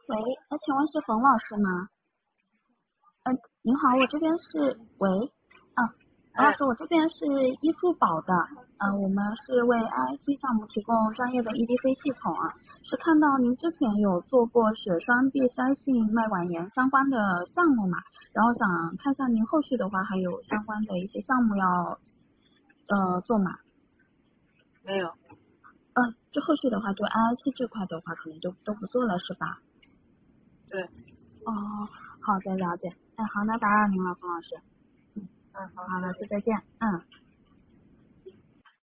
喂，请问是冯老师吗？您好，我这边是喂，冯老哎， 师，我这边是易付宝的，我们是为 IIT 项目提供专业的 EDC 系统啊，是看到您之前有做过血栓闭塞性脉管炎相关的项目嘛，然后想看一下您后续的话还有相关的一些项目要做嘛， 没有。 就后续的话就 IIT 这块的话可能就都不做了是吧？ 对。 哦，好的，了解。好，那打扰您了，冯老师。 嗯，好， 好，老师再见。 再见。